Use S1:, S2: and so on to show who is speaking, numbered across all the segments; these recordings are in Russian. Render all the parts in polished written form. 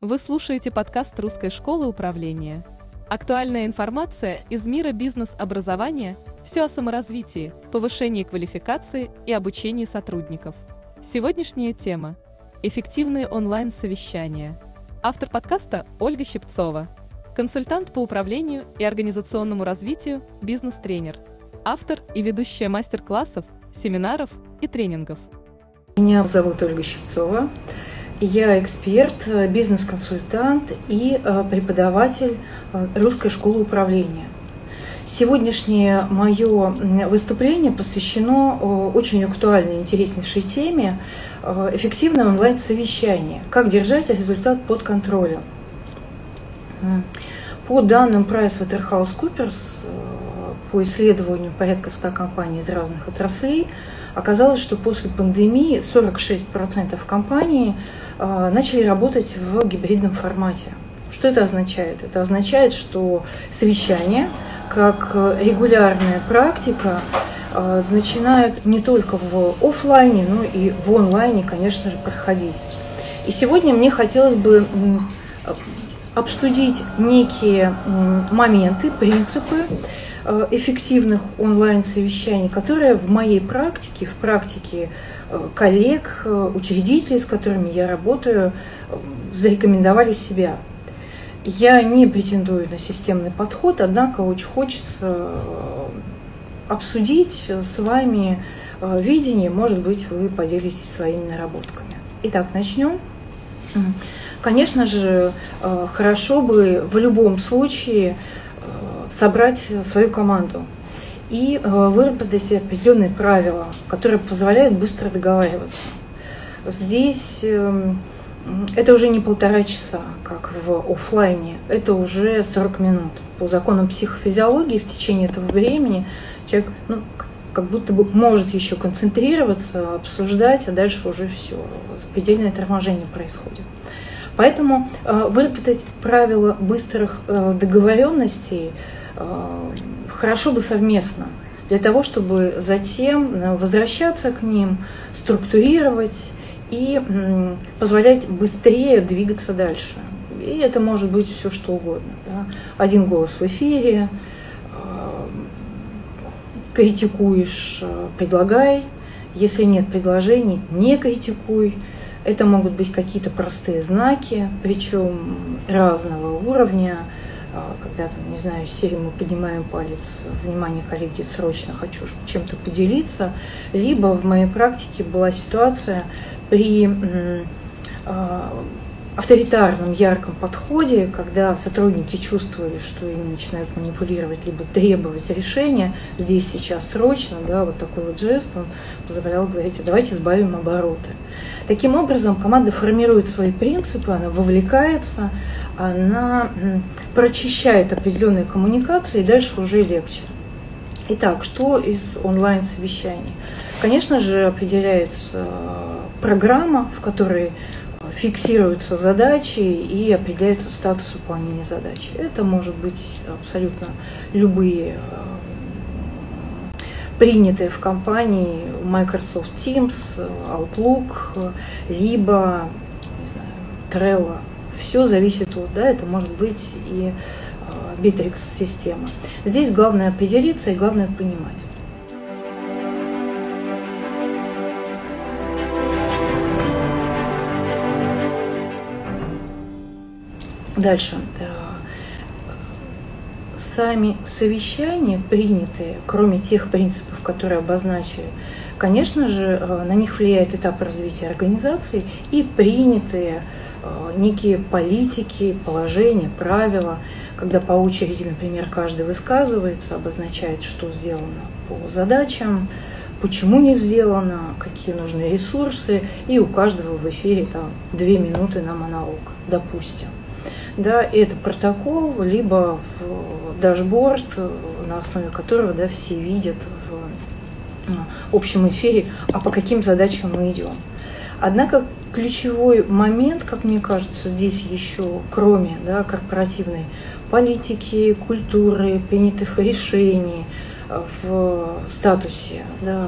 S1: Вы слушаете подкаст Русской школы управления. Актуальная информация из мира бизнес-образования, все о саморазвитии, повышении квалификации и обучении сотрудников. Сегодняшняя тема – эффективные онлайн-совещания. Автор подкаста – Ольга Щипцова. Консультант по управлению и организационному развитию, бизнес-тренер. Автор и ведущая мастер-классов, семинаров и тренингов.
S2: Меня зовут Ольга Щипцова. Я эксперт, бизнес-консультант и преподаватель Русской школы управления. Сегодняшнее мое выступление посвящено очень актуальной и интереснейшей теме эффективное онлайн-совещание. Как держать результат под контролем. По данным PricewaterhouseCoopers, по исследованию порядка 100 компаний из разных отраслей, оказалось, что после пандемии 46% компаний начали работать в гибридном формате. Что это означает? Это означает, что совещания, как регулярная практика, начинают не только в офлайне, но и в онлайне, конечно же, проходить. И сегодня мне хотелось бы обсудить некие моменты, принципы эффективных онлайн-совещаний, которые в моей практике, в практике коллег, учредителей, с которыми я работаю, зарекомендовали себя. Я не претендую на системный подход, однако очень хочется обсудить с вами видение, может быть, вы поделитесь своими наработками. Итак, начнем. Конечно же, хорошо бы в любом случае собрать свою команду и выработать определенные правила, которые позволяют быстро договариваться. Здесь это уже не 1,5 часа, как в офлайне, это уже 40 минут. По законам психофизиологии в течение этого времени человек как будто бы может еще концентрироваться, обсуждать, а дальше уже все, запредельное торможение происходит. Поэтому выработать правила быстрых договоренностей хорошо бы совместно, для того, чтобы затем возвращаться к ним, структурировать и позволять быстрее двигаться дальше. И это может быть все что угодно. Да? Один голос в эфире, критикуешь, предлагай. Если нет предложений, не критикуй. Это могут быть какие-то простые знаки, причем разного уровня. Когда, не знаю, серии мы поднимаем палец, внимание, коллеги, срочно хочу чем-то поделиться. Либо в моей практике была ситуация при авторитарном, ярком подходе, когда сотрудники чувствовали, что им начинают манипулировать, либо требовать решения, здесь сейчас срочно, да, вот такой вот жест, он позволял говорить: давайте сбавим обороты. Таким образом, команда формирует свои принципы, она вовлекается, она прочищает определенные коммуникации, и дальше уже легче. Итак, что из онлайн-совещаний? Конечно же, определяется программа, в которой фиксируются задачи и определяется статус выполнения задачи. Это может быть абсолютно любые принятые в компании Microsoft Teams, Outlook, либо, не знаю, Trello. Все зависит от, да, это может быть и Bittrex-система. Здесь главное определиться и главное понимать. Дальше. Сами совещания принятые, кроме тех принципов, которые обозначили, конечно же, на них влияет этап развития организации и принятые некие политики, положения, правила, когда по очереди, например, каждый высказывается, обозначает, что сделано по задачам, почему не сделано, какие нужны ресурсы, и у каждого в эфире 2 минуты на монолог, допустим. Да, это протокол, либо в дашборд, на основе которого, да, все видят в общем эфире, а по каким задачам мы идем. Однако ключевой момент, как мне кажется, здесь еще, кроме, да, корпоративной политики, культуры, принятых решений в статусе, да,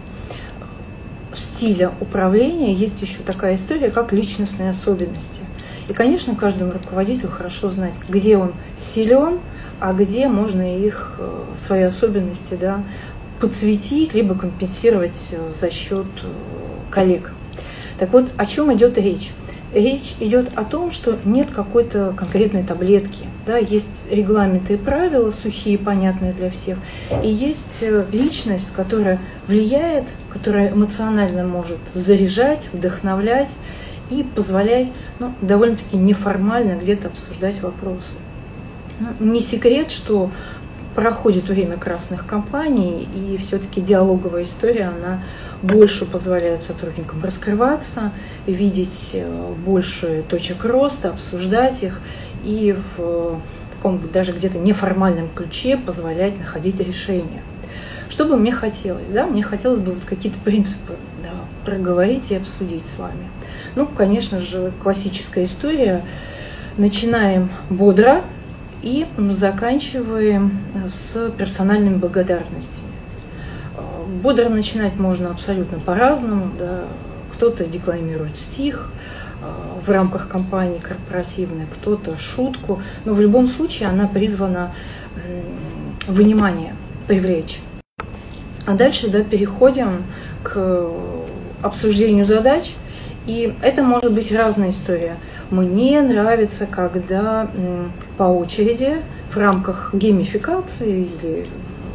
S2: стиля управления, есть еще такая история, как личностные особенности. И, конечно, каждому руководителю хорошо знать, где он силен, а где можно их свои особенности, да, подсветить, либо компенсировать за счет коллег. Так вот, о чем идет речь? Речь идет о том, что нет какой-то конкретной таблетки. Да, есть регламенты и правила, сухие, понятные для всех, и есть личность, которая влияет, которая эмоционально может заряжать, вдохновлять и позволять довольно-таки неформально где-то обсуждать вопросы. Не секрет, что проходит время красных кампаний, и все-таки диалоговая история, она больше позволяет сотрудникам раскрываться, видеть больше точек роста, обсуждать их и в таком даже где-то неформальном ключе позволять находить решения. Что бы мне хотелось? Да? Мне хотелось бы вот какие-то принципы проговорить и обсудить с вами. Конечно же, классическая история. Начинаем бодро и заканчиваем с персональными благодарностями. Бодро начинать можно абсолютно по-разному. Да. Кто-то декламирует стих в рамках кампании корпоративной, кто-то шутку. Но в любом случае она призвана внимание привлечь. А дальше переходим к обсуждению задач. И это может быть разная история. Мне нравится, когда по очереди в рамках геймификации или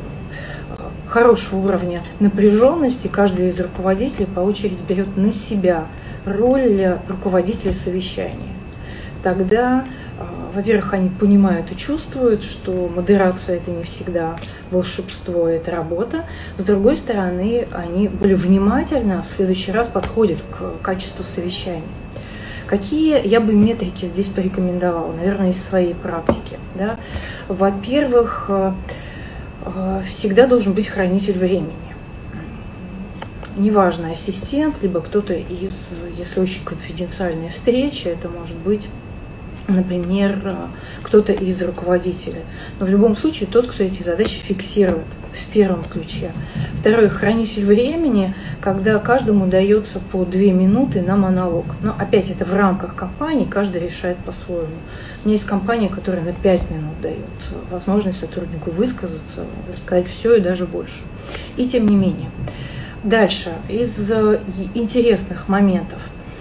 S2: хорошего уровня напряженности каждый из руководителей по очереди берет на себя роль руководителя совещания. Тогда, во-первых, они понимают и чувствуют, что модерация – это не всегда волшебство, это работа. С другой стороны, они более внимательно в следующий раз подходят к качеству совещания. Какие я бы метрики здесь порекомендовала, наверное, из своей практики? Да? Во-первых, всегда должен быть хранитель времени. Неважно, ассистент, либо кто-то из, если очень конфиденциальная встреча, это может быть, например, кто-то из руководителей. Но в любом случае тот, кто эти задачи фиксирует в первом ключе. Второй, хранитель времени, когда каждому дается по 2 минуты на монолог. Но опять это в рамках компании, каждый решает по-своему. У меня есть компания, которая на 5 минут дает возможность сотруднику высказаться, рассказать все и даже больше. И тем не менее. Дальше, из интересных моментов.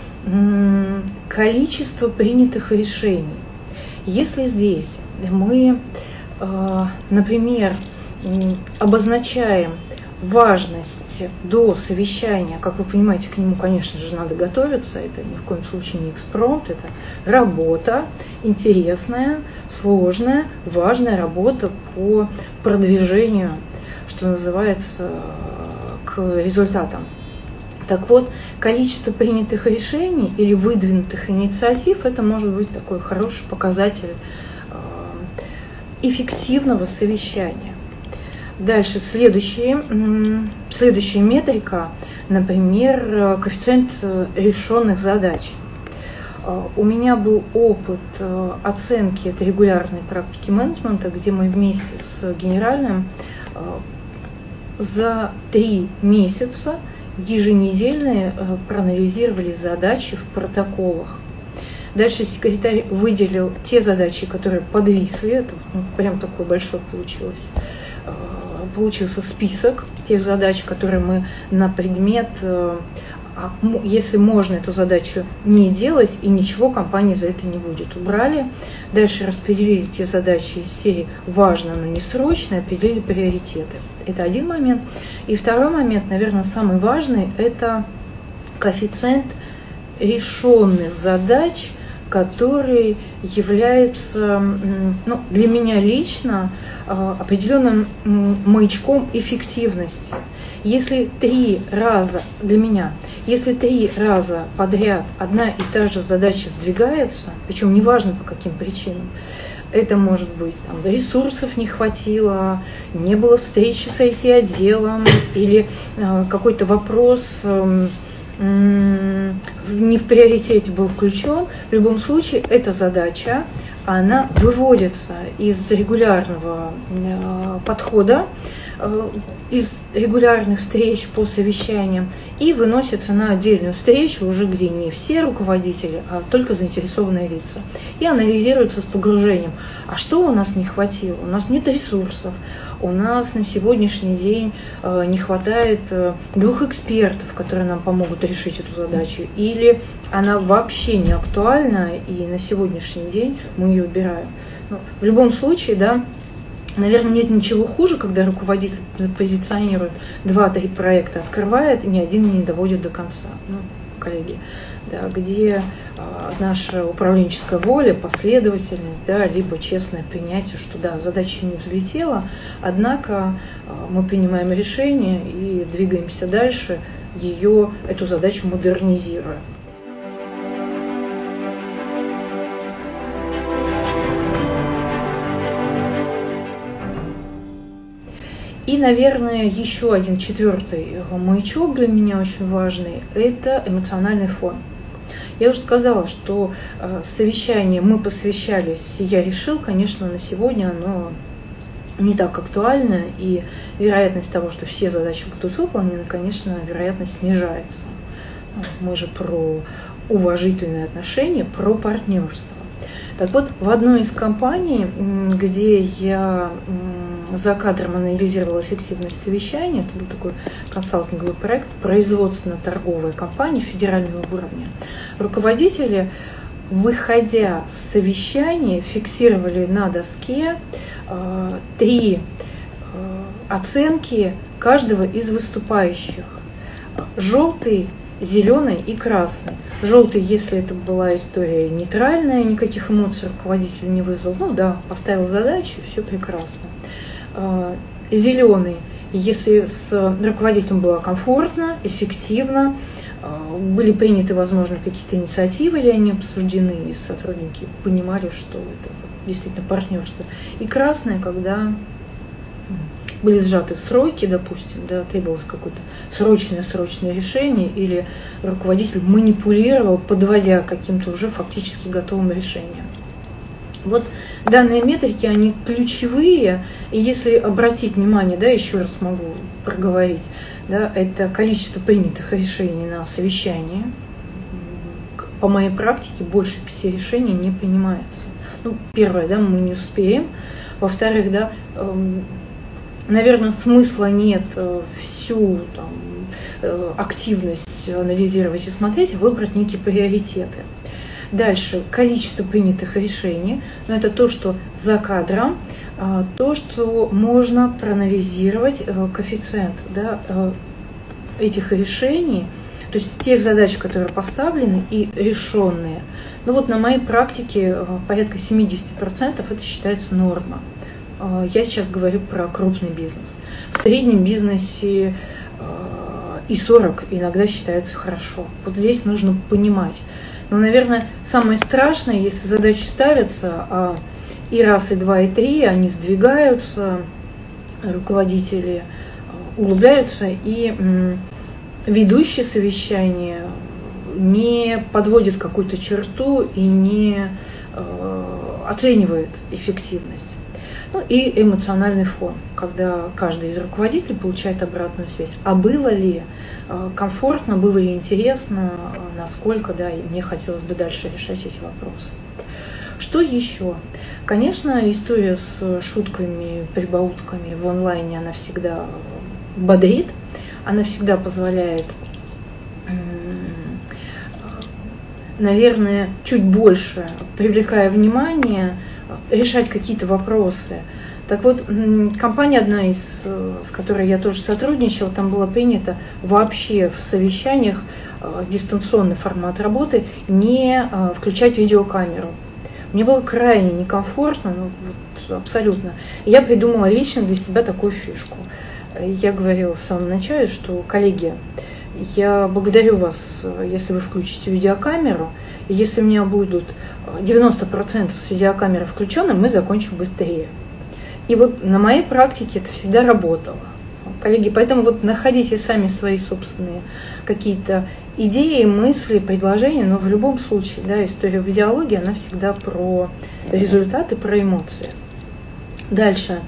S2: Количество принятых решений. Если здесь мы, например, обозначаем важность до совещания, как вы понимаете, к нему, конечно же, надо готовиться, это ни в коем случае не экспромт, это работа, интересная, сложная, важная работа по продвижению, что называется, к результатам. Так вот, количество принятых решений или выдвинутых инициатив – это может быть такой хороший показатель эффективного совещания. Дальше следующая метрика, например, коэффициент решенных задач. У меня был опыт оценки этой регулярной практики менеджмента, где мы вместе с генеральным за 3 месяца еженедельно проанализировали задачи в протоколах. Дальше секретарь выделил те задачи, которые подвисли. Это прям такой большой получился список тех задач, которые мы на предмет, если можно эту задачу не делать, и ничего компания за это не будет, убрали. Дальше распределили те задачи из серии «важно, но не срочно», определили приоритеты. Это один момент. И второй момент, наверное, самый важный, это коэффициент решенных задач, который является для меня лично определенным маячком эффективности. Если 3 раза для меня, если 3 раза подряд одна и та же задача сдвигается, причем неважно по каким причинам, это может быть ресурсов не хватило, не было встречи с IT-отделом или какой-то вопрос не в приоритете был включен, в любом случае эта задача, она выводится из регулярного подхода, из регулярных встреч по совещаниям и выносится на отдельную встречу, уже где не все руководители, а только заинтересованные лица. И анализируется с погружением, а что у нас не хватило? У нас нет ресурсов, у нас на сегодняшний день не хватает 2 экспертов, которые нам помогут решить эту задачу, или она вообще не актуальна, и на сегодняшний день мы ее убираем. Но в любом случае, да, наверное, нет ничего хуже, когда руководитель позиционирует 2-3 проекта, открывает, и ни один не доводит до конца. Ну, коллеги, да, где наша управленческая воля, последовательность, да, либо честное принятие, что да, задача не взлетела, однако мы принимаем решение и двигаемся дальше, эту задачу модернизируя. И, наверное, еще один 4-й маячок для меня очень важный – это эмоциональный фон. Я уже сказала, что совещание мы посвящались, и я решил, конечно, на сегодня оно не так актуально, и вероятность того, что все задачи будут выполнены, конечно, вероятность снижается. Мы же про уважительные отношения, про партнерство. Так вот, в одной из компаний, где я за кадром анализировала эффективность совещания, это был такой консалтинговый проект, производственно-торговая компания федерального уровня, руководители, выходя с совещания, фиксировали на доске 3 оценки каждого из выступающих. Желтый, зеленый и красный. Желтый, если это была история нейтральная, никаких эмоций руководитель не вызвал. Ну да, поставил задачу, все прекрасно. Зеленый, если с руководителем было комфортно, эффективно, были приняты, возможно, какие-то инициативы, или они обсуждены, и сотрудники понимали, что это действительно партнерство. И красное, когда были сжаты сроки, допустим, да, требовалось какое-то срочное решение, или руководитель манипулировал, подводя к каким-то уже фактически готовым решениям. Вот данные метрики, они ключевые, и если обратить внимание, да, еще раз могу проговорить, да, это количество принятых решений на совещании. По моей практике больше 5 решений не принимается. Ну, первое, да, мы не успеем. Во-вторых, да, наверное, смысла нет всю активность анализировать и смотреть, выбрать некие приоритеты. Дальше, количество принятых решений, но это то, что за кадром, то, что можно проанализировать коэффициент, да, этих решений, то есть тех задач, которые поставлены и решенные. Ну вот на моей практике порядка 70% это считается норма. Я сейчас говорю про крупный бизнес. В среднем бизнесе и 40 иногда считается хорошо. Вот здесь нужно понимать. Но, наверное, самое страшное, если задачи ставятся, и раз, и два, и три, они сдвигаются, руководители углубляются, и ведущий совещание не подводит какую-то черту и не оценивает эффективность. Ну и эмоциональный фон, когда каждый из руководителей получает обратную связь. А было ли комфортно, было ли интересно, насколько, да, и мне хотелось бы дальше решать эти вопросы. Что еще? Конечно, история с шутками, прибаутками в онлайне, она всегда бодрит, она всегда позволяет, наверное, чуть больше, привлекая внимание, решать какие-то вопросы. Так вот, компания одна из, с которой я тоже сотрудничала, там было принято вообще в совещаниях дистанционный формат работы, не включать видеокамеру. Мне было крайне некомфортно, ну, вот, абсолютно. И я придумала лично для себя такую фишку. Я говорила в самом начале, что, коллеги, я благодарю вас, если вы включите видеокамеру, и если у меня будут 90% с видеокамерой включенной, мы закончим быстрее. И вот на моей практике это всегда работало. Коллеги, поэтому вот находите сами свои собственные какие-то идеи, мысли, предложения, но в любом случае, да, история в идеологии, она всегда про результаты, про эмоции. Дальше.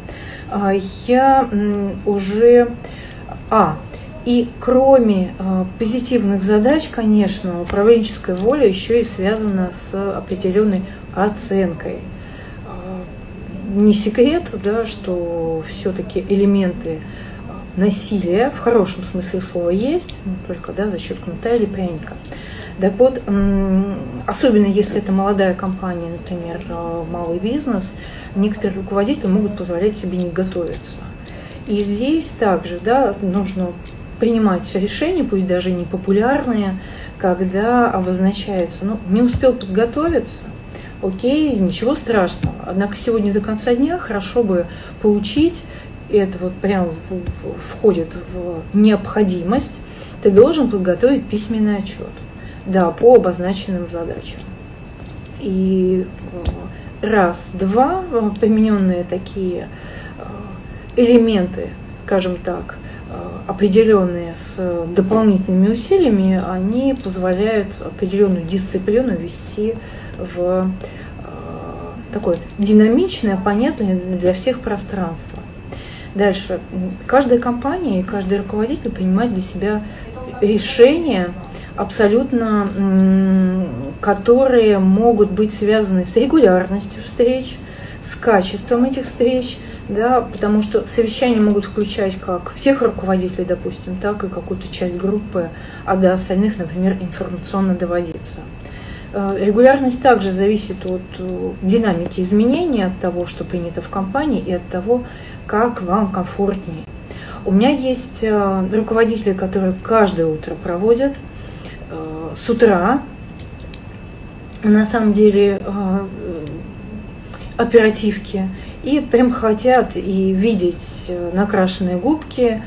S2: я уже... И кроме позитивных задач, конечно, управленческая воля еще и связана с определенной оценкой. Не секрет, да, что все-таки элементы насилия в хорошем смысле слова есть, но только за счет кнута или пряника. Так вот, особенно если это молодая компания, например, малый бизнес, некоторые руководители могут позволять себе не готовиться. И здесь также нужно принимать решения, пусть даже непопулярные, когда обозначается, не успел подготовиться, окей, ничего страшного. Однако сегодня до конца дня хорошо бы получить, это прям входит в необходимость, ты должен подготовить письменный отчет, по обозначенным задачам. И раз-два примененные такие элементы, скажем так, определенные с дополнительными усилиями, они позволяют определенную дисциплину ввести в такое динамичное, понятное для всех пространство. Дальше. Каждая компания и каждый руководитель принимает для себя решения, абсолютно, которые могут быть связаны с регулярностью встреч, с качеством этих встреч, потому что совещания могут включать как всех руководителей, допустим, так и какую-то часть группы, а до остальных, например, информационно доводиться. Регулярность также зависит от динамики изменений, от того, что принято в компании, и от того, как вам комфортнее. У меня есть руководители, которые каждое утро проводят с утра, на самом деле, оперативки, и прям хотят и видеть накрашенные губки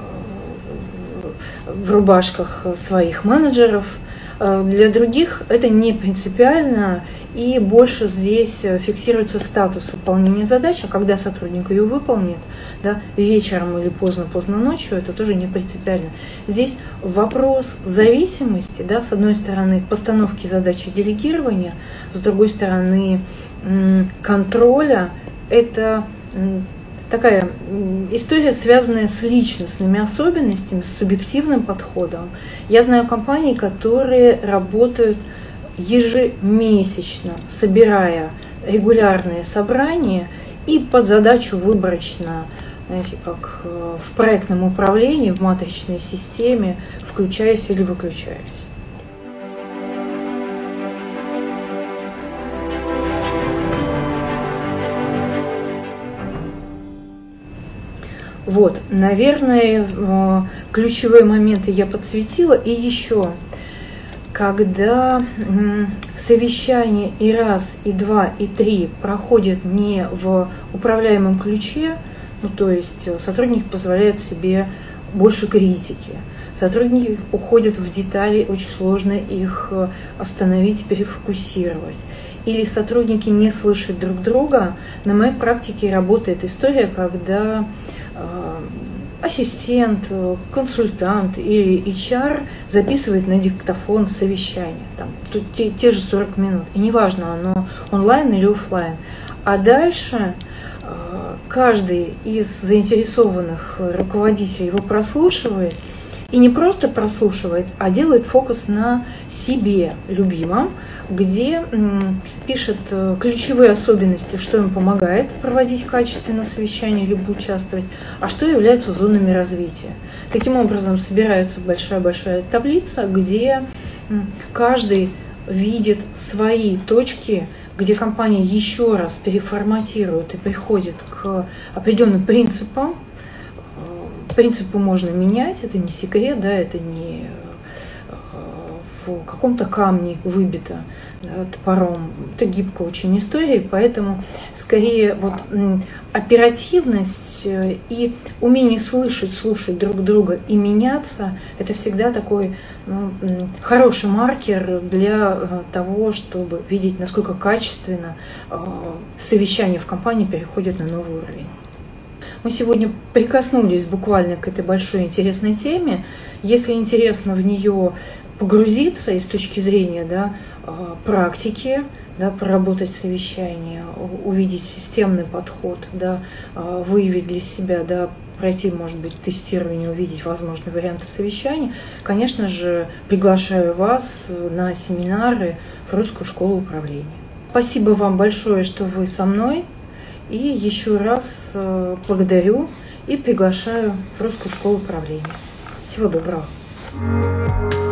S2: в рубашках своих менеджеров. Для других это не принципиально, и больше здесь фиксируется статус выполнения задач, а когда сотрудник ее выполнит, вечером или поздно ночью, это тоже не принципиально. Здесь вопрос зависимости, с одной стороны, постановки задачи делегирования, с другой стороны, контроля. Это такая история, связанная с личностными особенностями, с субъективным подходом. Я знаю компании, которые работают ежемесячно, собирая регулярные собрания и под задачу выборочно, знаете, как в проектном управлении, в матричной системе, включаясь или выключаясь. Наверное, ключевые моменты я подсветила. И еще, когда совещание и раз, и два, и три проходят не в управляемом ключе, то есть сотрудник позволяет себе больше критики, сотрудники уходят в детали, очень сложно их остановить, перефокусировать. Или сотрудники не слышат друг друга. На моей практике работает история, когда ассистент, консультант или HR записывает на диктофон совещание, те же 40 минут, и неважно, оно онлайн или офлайн. А дальше каждый из заинтересованных руководителей его прослушивает, и не просто прослушивает, а делает фокус на себе любимом, где пишет ключевые особенности, что им помогает проводить качественно совещание либо участвовать, а что является зонами развития. Таким образом собирается большая-большая таблица, где каждый видит свои точки, где компания еще раз переформатирует и приходит к определенным принципам. Принципы можно менять, это не секрет, это не в каком-то камне выбито топором. Это гибкая очень история, поэтому скорее оперативность и умение слушать друг друга и меняться, это всегда такой хороший маркер для того, чтобы видеть, насколько качественно совещания в компании переходят на новый уровень. Мы сегодня прикоснулись буквально к этой большой интересной теме. Если интересно в нее погрузиться и с точки зрения практики, да, проработать совещание, увидеть системный подход, да, выявить для себя, да, пройти, может быть, тестирование, увидеть возможные варианты совещания, конечно же, приглашаю вас на семинары в Русскую школу управления. Спасибо вам большое, что вы со мной, и еще раз благодарю и приглашаю в Русскую школу управления. Всего доброго!